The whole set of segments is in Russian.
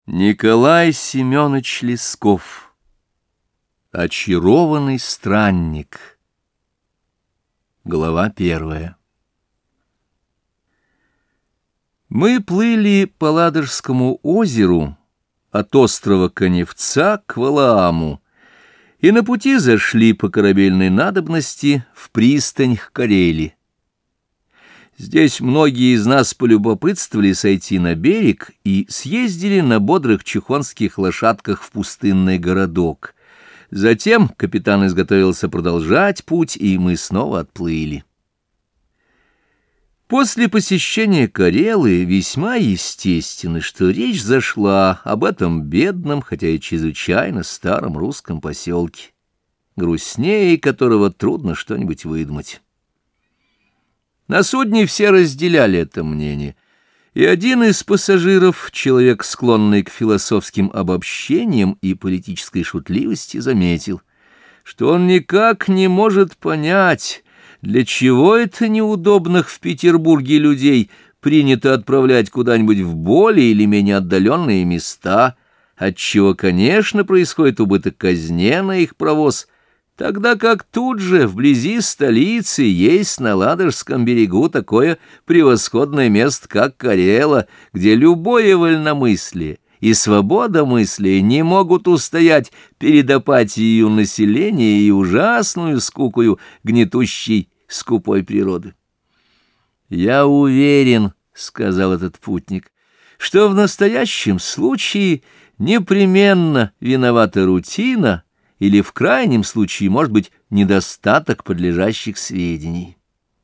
Николай Семенович Лесков. Очарованный странник. Глава 1. Мы плыли по Ладожскому озеру от острова Коневца к Валааму, и на пути зашли по корабельной надобности в пристань к Карелии. Здесь многие из нас полюбопытствовали сойти на берег и съездили на бодрых чухонских лошадках в пустынный городок. Затем капитан изготовился продолжать путь, и мы снова отплыли. После посещения Карелы весьма естественно, что речь зашла об этом бедном, хотя и чрезвычайно старом русском поселке, грустнее которого трудно что-нибудь выдумать. На судне все разделяли это мнение, и один из пассажиров, человек, склонный к философским обобщениям и политической шутливости, заметил, что он никак не может понять, для чего это неудобных в Петербурге людей принято отправлять куда-нибудь в более или менее отдаленные места, отчего, конечно, происходит убыток казне на их провоз, тогда как тут же, вблизи столицы, есть на Ладожском берегу такое превосходное место, как Карела, где любое вольномыслие и свобода мысли не могут устоять перед апатией населения и ужасную скукою гнетущей скупой природы. «Я уверен, — сказал этот путник, — что в настоящем случае непременно виновата рутина, или в крайнем случае, может быть, недостаток подлежащих сведений».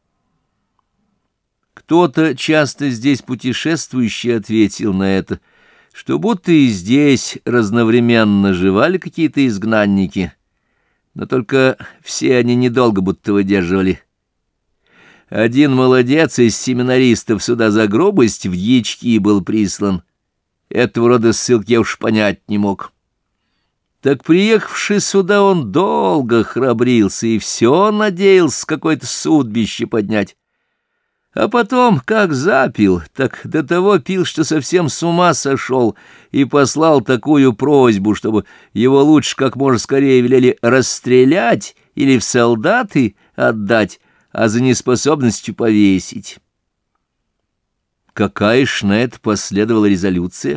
Кто-то, часто здесь путешествующий, ответил на это, что будто и здесь разновременно живали какие-то изгнанники, но только все они недолго будто выдерживали. Один молодец из семинаристов сюда за грубость в дьячки был прислан. Этого рода ссылки я уж понять не мог. Так, приехавший сюда, он долго храбрился и все надеялся какое-то судьбище поднять. А потом, как запил, так до того пил, что совсем с ума сошел, и послал такую просьбу, чтобы его лучше как можно скорее велели расстрелять или в солдаты отдать, а за неспособностью повесить. Какая ж на это последовала резолюция?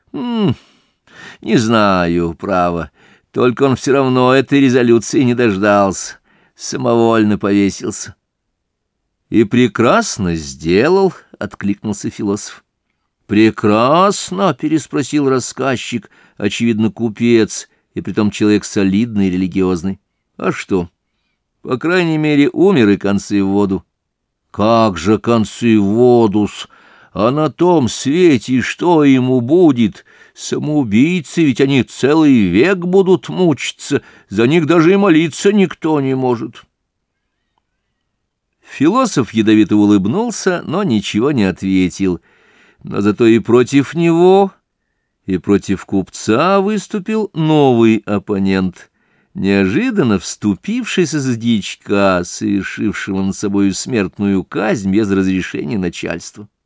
Не знаю, право, только он все равно этой резолюции не дождался, самовольно повесился. — И прекрасно сделал, — откликнулся философ. — Прекрасно, — переспросил рассказчик, очевидно, купец, и притом человек солидный и религиозный. — А что? По крайней мере, умер и концы в воду. — Как же концы в воду-с? А на том свете что ему будет? Самоубийцы, ведь они целый век будут мучиться, за них даже и молиться никто не может. Философ ядовито улыбнулся, но ничего не ответил. Но зато и против него, и против купца выступил новый оппонент, неожиданно вступившийся за дьячка, совершившего над собою смертную казнь без разрешения начальства.